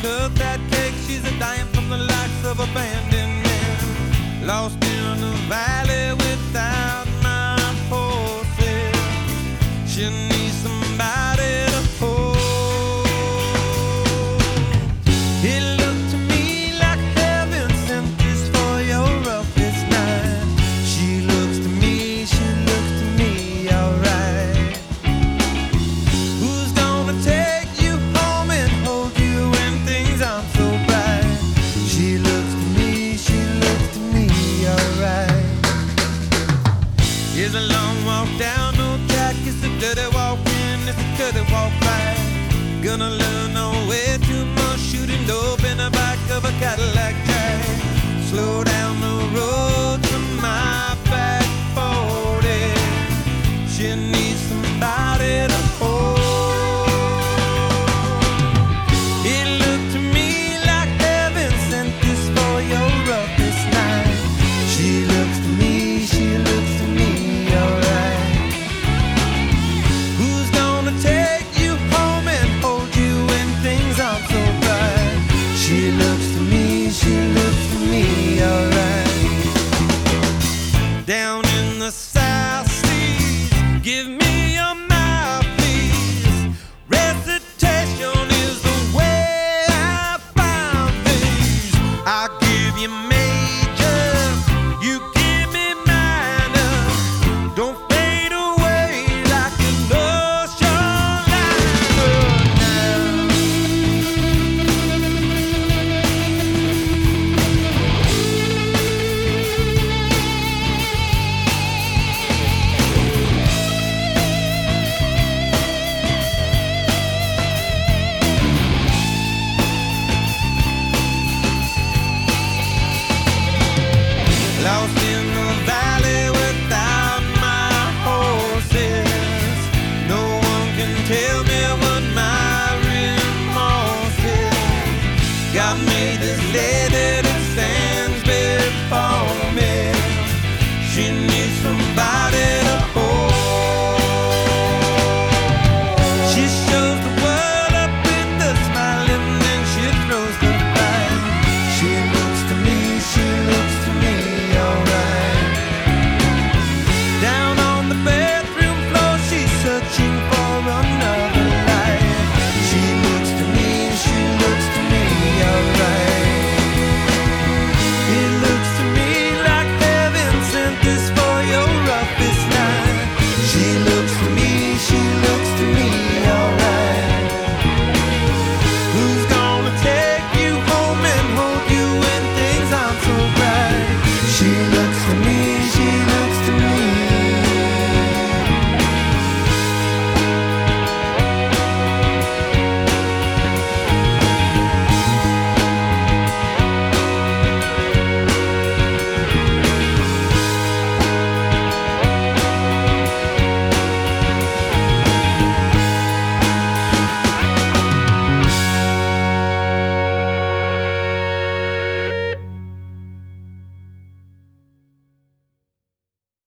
took that cake. She's a dying from the likes of abandonment. Lost in the valley without my horses. She needs somebody to hold. It looked to me like heaven sent this for your roughest night. She looks to me alright. Who's gonna take you home and hold you when things aren't so bright? She looks to me alright. It's a long walk down no track, it's a dirty walk in, it's a dirty walk back. Gonna learn no way too much, shooting dope in the back of a Cadillac Jack. Slow down the road to my back 40. She needs somebody to hold. It looked to me like heaven sent this for your roughest night. She looks to me alright. Who's gonna take you home and hold you when things aren't so bright? She looks to me alright. Down in the South Seas, give me your mouthpiece. Recitation is the way I found things. I'll give you major, you give me minor. Don't fade away like an ocean liner now. Lost in the valley without my horses. No one can tell me what my remorse is. Got me this lady